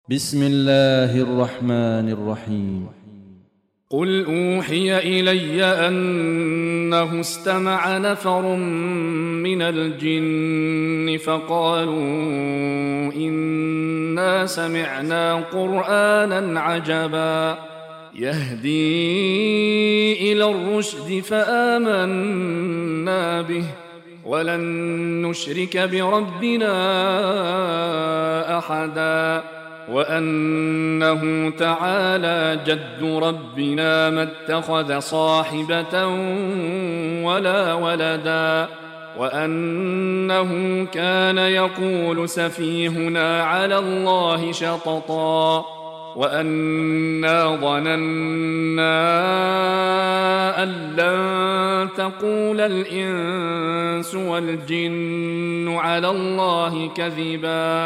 بسم الله الرحمن الرحيم. قل أوحي إلي أنه استمع نفر من الجن فقالوا إنا سمعنا قرآنا عجبا يهدي إلى الرشد فآمنا به ولن نشرك بربنا أحدا وأنه تعالى جد ربنا ما اتخذ صاحبة ولا ولدا وأنه كان يقول سفيهنا على الله شططا وأنا ظننا أن لن تقول الإنس والجن على الله كذبا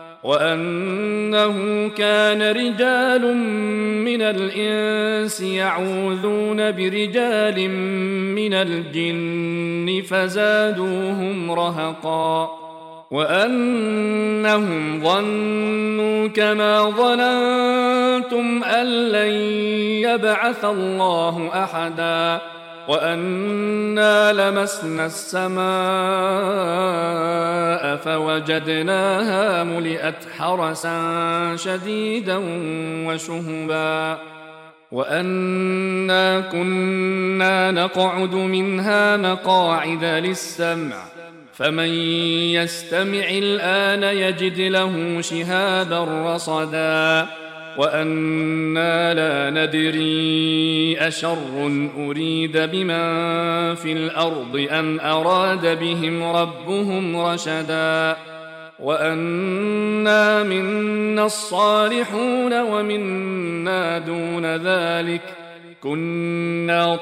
وأنه كان رجال من الإنس يعوذون برجال من الجن فزادوهم رهقا وأنهم ظنوا كما ظننتم أن لن يبعث الله أحدا وأنا لمسنا السماء فوجدناها ملئت حرسا شديدا وشهبا وأنا كنا نقعد منها مقاعد للسمع فمن يستمع الآن يجد له شهابا رصدا وأنا لا ندري أشر أريد بمن في الأرض أم أراد بهم ربهم رشدا وأنا منا الصالحون ومنا دون ذلك كنا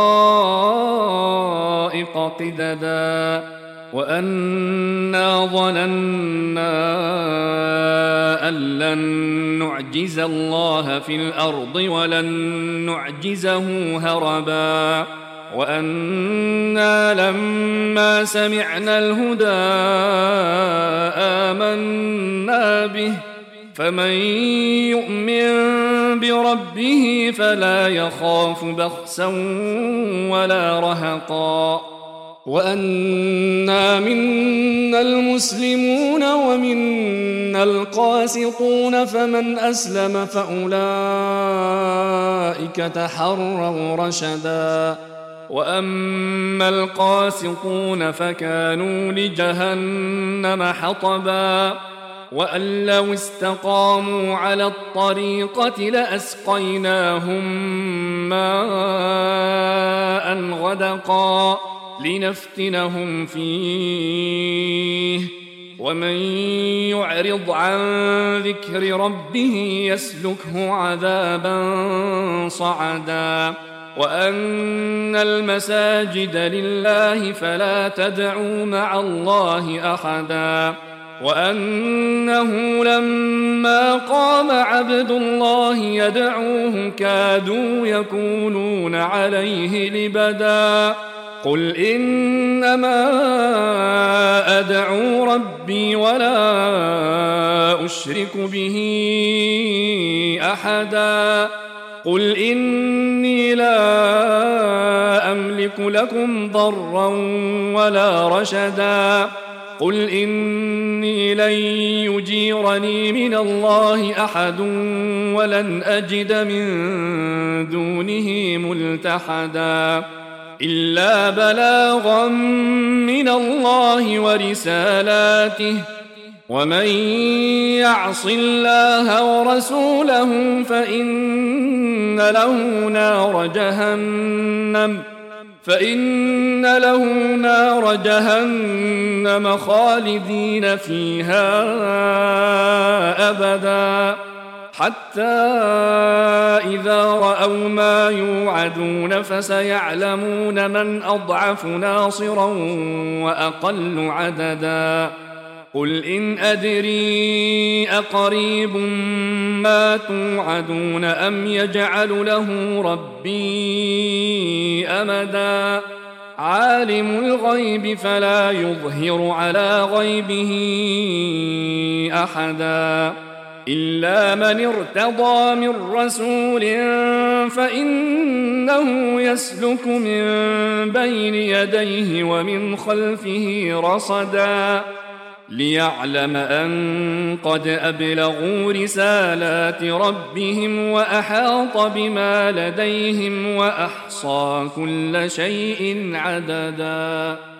طرائق قددا وأنا ظننا أن لن نعجز الله في الأرض ولن نعجزه هربا وأنا لما سمعنا الهدى آمنا به فمن يؤمن بربه فلا يخاف بخسا ولا رهقا وأنا منا المسلمون ومنا القاسطون فمن أسلم فأولئك تحروا رشدا وأما القاسطون فكانوا لجهنم حطبا وأن لو استقاموا على الطريقة لأسقيناهم ماء غدقا لنفتنهم فيه ومن يعرض عن ذكر ربه يسلكه عذابا صعدا وأن المساجد لله فلا تدعوا مع الله أحدا وأنه لما قام عبد الله يدعوه كادوا يكونون عليه لبدا قل إنما أدعو ربي ولا أشرك به أحدا قل إني لا أملك لكم ضرا ولا رشدا قل إني لن يجيرني من الله أحد ولن أجد من دونه ملتحدا إلا بلاغا من الله ورسالاته ومن يعص الله ورسوله فإن له نار جهنم خالدين فيها أبدا حتى إذا رأوا ما يوعدون فسيعلمون من أضعف ناصرا وأقل عددا قل إن أدري أقريب ما توعدون أم يجعل له ربي أمدا عالم الغيب فلا يظهر على غيبه أحدا إلا من ارتضى من رسول فإنه يسلك من بين يديه ومن خلفه رصدا ليعلم أن قد أبلغوا رسالات ربهم وأحاط بما لديهم وأحصى كل شيء عددا.